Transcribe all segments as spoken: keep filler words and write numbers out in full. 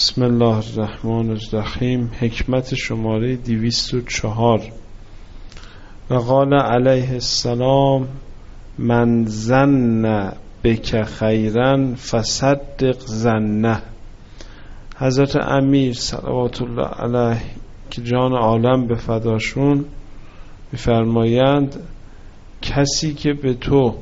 بسم الله الرحمن الرحیم. حکمت شماره دویست و چهار. و قال علیه السلام من ظن بک خیرا فصدق ظنه. حضرت امیر صلوات الله علیه که جان عالم به فداشون می‌فرمایند کسی که به تو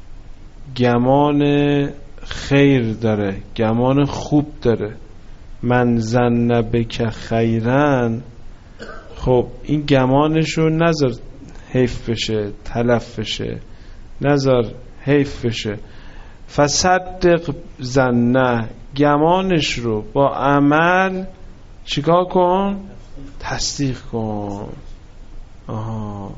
گمان خیر داره، گمان خوب داره، من ظن بک خیرا، خب این گمانشو نذار حیف بشه، تلف بشه، نذار حیف بشه. فصدق ظنه، گمانش رو با عمل چیکار کن؟ تصدیق کن. آها،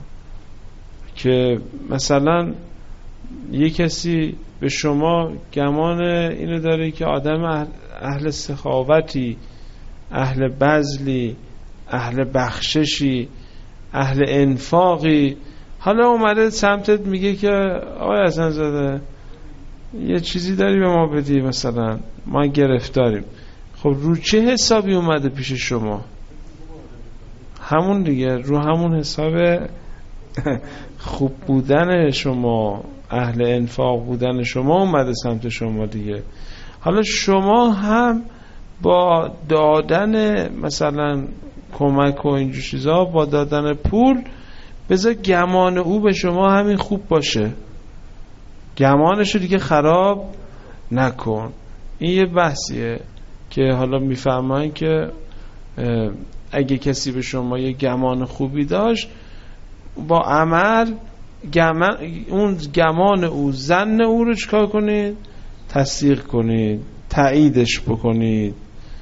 که مثلا یه کسی به شما گمان اینو داره که آدم اهل, اهل سخاوتی، اهل بذلی، اهل بخششی، اهل انفاقی، حالا اومده سمتت میگه که آقای حسن زاده یه چیزی داری به ما بدی، مثلا ما گرفتاریم. خب رو چه حسابی اومده پیش شما؟ همون دیگه، رو همون حساب خوب بودن شما، اهل انفاق بودن شما اومده سمت شما دیگه. حالا شما هم با دادن مثلا کمک و اینجور چیزا، با دادن پول، بذار گمان او به شما همین خوب باشه، گمانشو دیگه خراب نکن. این یه بحثیه که حالا میفهمن که اگه کسی به شما یه گمان خوبی داشت، با عمل گمان، اون گمان او، ظن او رو چکار کنید؟ تصدیق کنید، تاییدش بکنید.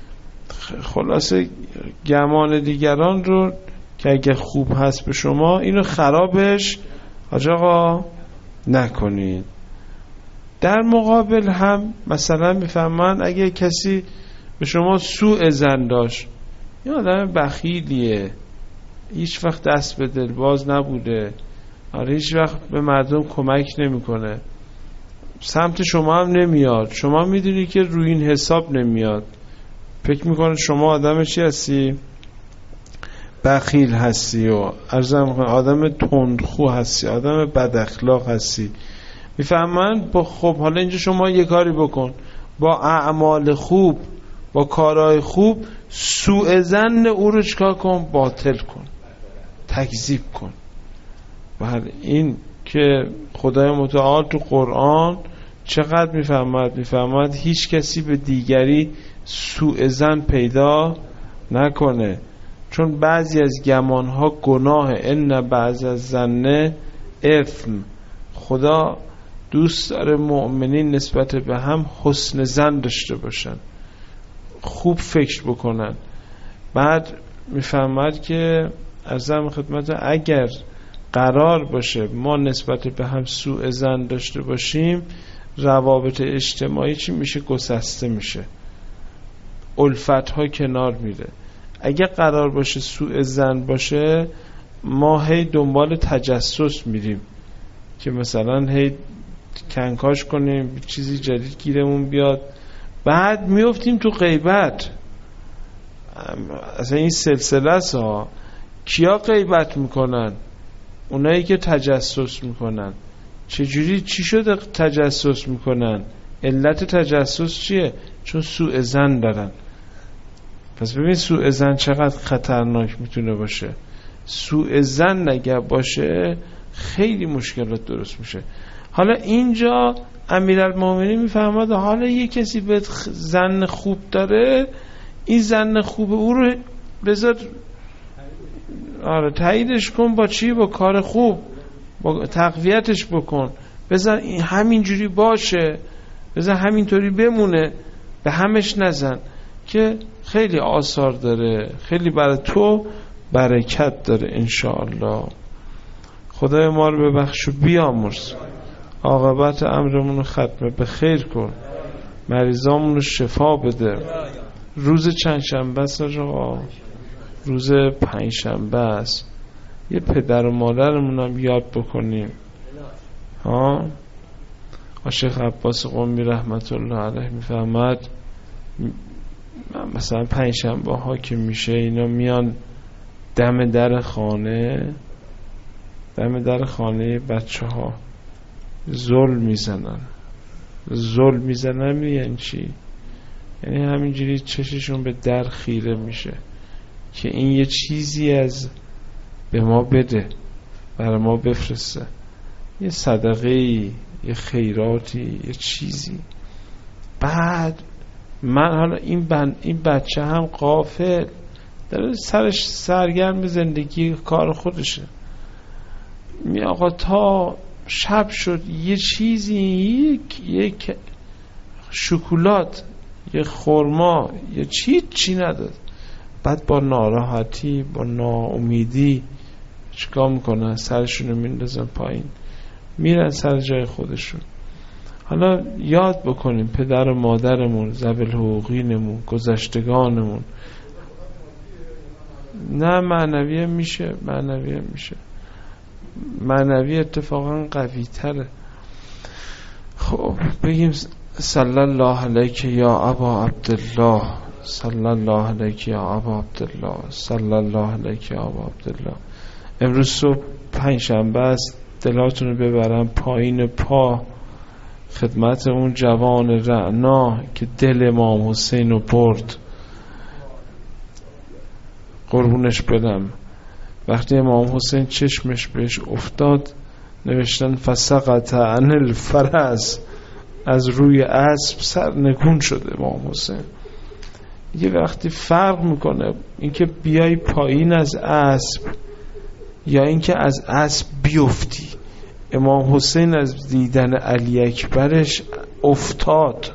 خلاصه گمان دیگران رو که اگه خوب هست به شما، اینو خرابش حاج آقا نکنید. در مقابل هم مثلا میفهمن اگه کسی به شما سوء ظن داشت، این آدم بخیلیه، هیچ وقت دست به دلباز نبوده، آره هیچ وقت به مردم کمک نمیکنه، سمت شما هم نمیاد، شما میدونی که روی این حساب نمیاد، فکر میکنه شما آدم چی هستی؟ بخیل هستی و عرضم میکنه آدم تندخو هستی، آدم بد اخلاق هستی. میفهمن با خب حالا اینجا شما یه کاری بکن، با اعمال خوب، با کارهای خوب سوء ظن او رو چکار کن؟ باطل کن، تکذیب کن. بله، این که خدای متعال تو قرآن چقدر میفهمد میفهمد هیچ کسی به دیگری سوء ظن پیدا نکنه، چون بعضی از گمانها گناه، ان بعض از ظن اثم. خدا دوست داره مؤمنین نسبت به هم حسن ظن داشته باشن، خوب فکر بکنن. بعد میفهمد که عرضم خدمت اگر قرار باشه ما نسبت به هم سوء ظن داشته باشیم، روابط اجتماعی چی میشه؟ گسسته میشه، الفت ها کنار میره. اگه قرار باشه سوء ظن باشه، ما هی دنبال تجسس میریم که مثلا هی کنکاش کنیم، چیزی جدید گیرمون بیاد، بعد میفتیم تو غیبت. اصلا این سلسله است ها. کیا غیبت میکنن؟ اونایی که تجسس میکنن. چجوری چی شده تجسس میکنن؟ علت تجسس چیه؟ چون سوء ظن دارن. پس ببین سوء ظن چقدر خطرناک میتونه باشه. سوء ظن اگه باشه خیلی مشکلات درست میشه. حالا اینجا امیرالمومنین میفهمد حالا یه کسی به ظن خوب داره، این ظن خوب او رو بذار، آره تاییدش کن. با چی؟ با کار خوب، با تقویتش بکن، بذار همینجوری باشه، بذار همینطوری بمونه، به همش نزن، که خیلی آثار داره، خیلی برای تو برکت داره انشاءالله. خدای ما رو ببخش و بیامرز، عاقبت امرمون رو ختم به خیر کن، مریضامون رو شفا بده. روز چند شنبه است آقا؟ روز پنج شنبه است. یه پدر و مادرمون هم یاد بکنیم ها. شیخ عباس قمی رحمت الله علیه میفهمد مثلا پنجشنبه ها که میشه اینا میان دم در خانه دم در خانه بچه ها ظلم میزنن ظلم میزنن یعنی چی؟ یعنی همینجوری چششون به در خیره میشه که این یه چیزی از به ما بده، برای ما بفرسته، یه صدقه ای، یه خیراتی، یه چیزی. بعد من حالا این, بن این بچه هم غافل داره سرش سرگرم زندگی کار خودشه، می آقا تا شب شد یه چیزی، یک یک شکلات، یه خرما، یه چی چی نداد. بعد با ناراحتی، با ناامیدی چیکار میکنن؟ سرشونو میندازن پایین، میرن سر جای خودشون. حالا یاد بکنیم پدر و مادرمون، ذوی الحقوقینمون، گذشتگانمون. نه معنویه میشه، معنویه میشه معنوی اتفاقا قوی تره. خب بگیم صلی الله علیک یا ابا عبدالله، صلی الله علیک یا ابا عبدالله، صلی الله علیک یا ابا عبدالله. امروز صبح پنجشنبه است، دلاتون رو ببرم پایین پا خدمت اون جوان رعنا که دل امام حسین رو برد، قربونش بدم. وقتی امام حسین چشمش بهش افتاد نوشتن فسقط عن الفرس، از روی اسب سرنگون شده امام حسین. یه وقتی فرق میکنه اینکه بیای پایین از اسب یا اینکه از اسب بیفتی. امام حسین از دیدن علی اکبرش افتاد،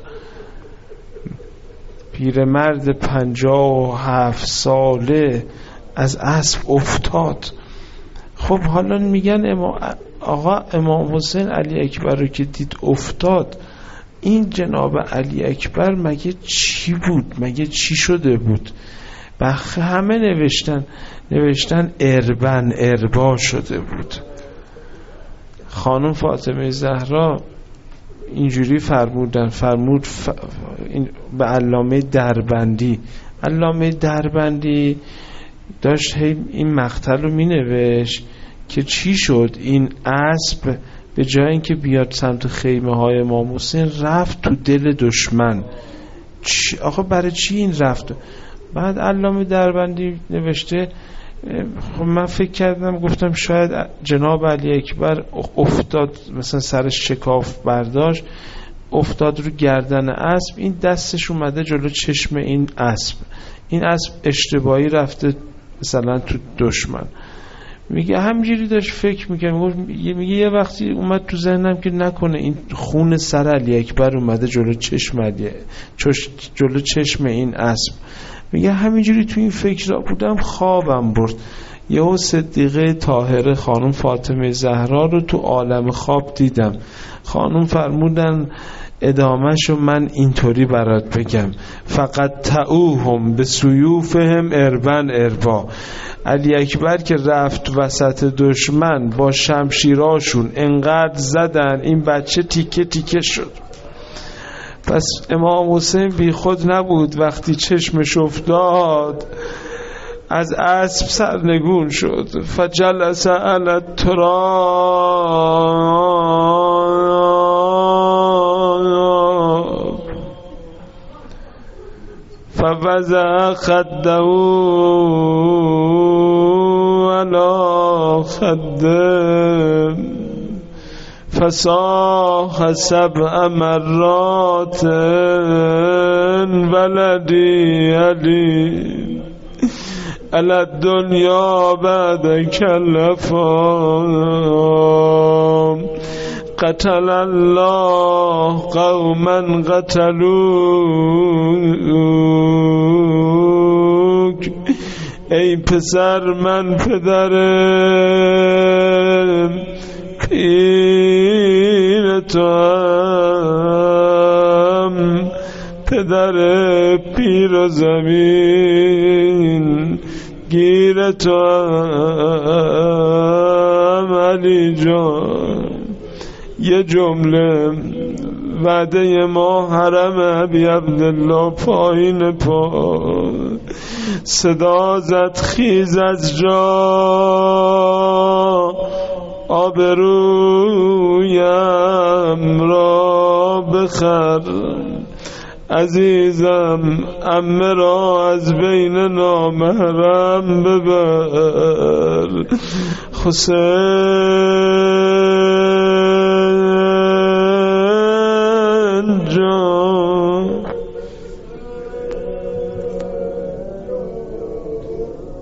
پیرمرد پنجاه و هفت ساله از اسب افتاد. خب حالا میگن امام آقا امام حسین علی اکبر رو که دید افتاد، این جناب علی اکبر مگه چی بود؟ مگه چی شده بود؟ بخ همه نوشتن نوشتن اربن اربا شده بود. خانم فاطمه زهرا اینجوری فرمودن، فرمود ف... این به علامه دربندی علامه دربندی داشت این مقطع رو می نوشت که چی شد این اسب به جای اینکه بیاد سمت خیمه های امام حسین رفت تو دل دشمن. آخه برای چی این رفت؟ بعد علامه دربندی نوشته خب من فکر کردم گفتم شاید جناب علی اکبر افتاد، مثلا سرش شکاف برداشت افتاد رو گردن اسب، این دستش اومده جلو چشم این اسب، این اسب اشتباهی رفته مثلا تو دشمن. میگه همینجوری داشت فکر میکنه، میگه یه وقتی اومد تو ذهنم که نکنه این خون سر علی اکبر اومده جلو چشم علی جلو چشم این اسب. میگه همینجوری تو این فکر را بودم خوابم برد، یهو صدیقه طاهره خانم فاطمه زهرا رو تو عالم خواب دیدم. خانم فرمودن ادامهشو من اینطوری برات بگم، فقط تعوهم به سیوفهم اربن اربا. علی اکبر که رفت وسط دشمن با شمشیراشون انقدر زدن این بچه تیکه تیکه شد. پس امام حسین بی خود نبود، وقتی چشمش افتاد از اسب سرنگون شد. فجلس علی التراب فوضع خده علی خده فصاح سبع مرات ولدی علی علی الدنیا بعد کلفا قتل الله قوما قتلوک. ای پسر من پدرم پیر تو هم پدر پیر و زمین گیر تو هم علی جان. یه جمله وعده ما حرم ابی عبدالله پایین پا صدا زد خیز از جا آبرویم را بخر عزیزم عمه را از بین نامحرم ببر حسین